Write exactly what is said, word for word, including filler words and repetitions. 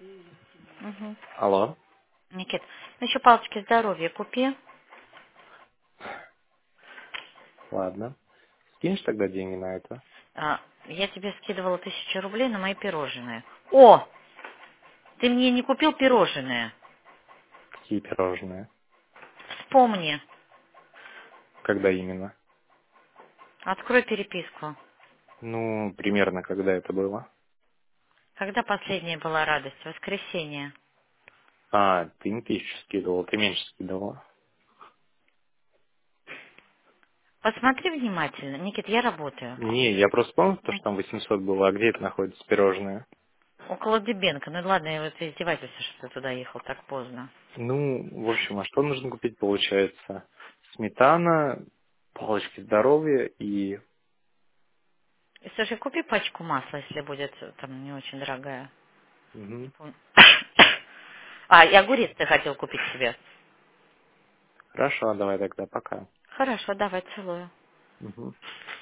Угу. Алло. Никит, ну еще палочки здоровья купи. Ладно. Скинешь тогда деньги на это? А, я тебе скидывала тысячу рублей на мои пирожные. О, ты мне не купил пирожные. Какие пирожные? Вспомни. Когда именно? Открой переписку. Ну, примерно когда это было? Когда последняя была радость? Воскресенье. А, ты не тысячу скидывал, ты меньше скидывала. Посмотри внимательно. Никит, я работаю. Не, я просто помню, то, Ну, что там восемьсот было, а где это находится, пирожные? около Дебенко. Ну ладно, я вот издевательство, что ты туда ехал так поздно. Ну, в общем, а что нужно купить, получается? Сметана, палочки здоровья и... И, слушай, купи пачку масла, если будет э, там не очень дорогая. Не Мгм. помню. А, и огурец ты хотел купить себе. Хорошо, давай тогда, пока. Хорошо, давай, целую. Мгм.